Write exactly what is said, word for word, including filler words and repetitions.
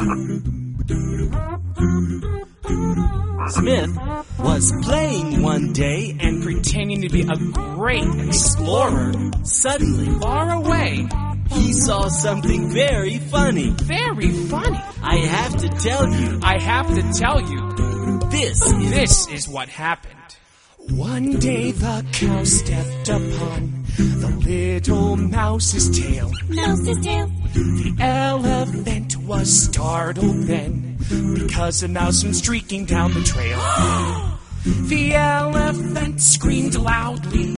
Smith was playing one day and pretending to be a great explorer. Suddenly, Far away. he saw something very funny. Very funny. I have to tell you, I have to tell you, this is... this is what happened. One day the cow stepped upon the little mouse's tail. Mouse's tail. The elephant was startled then, because a mouse went streaking down the trail. The elephant screamed loudly.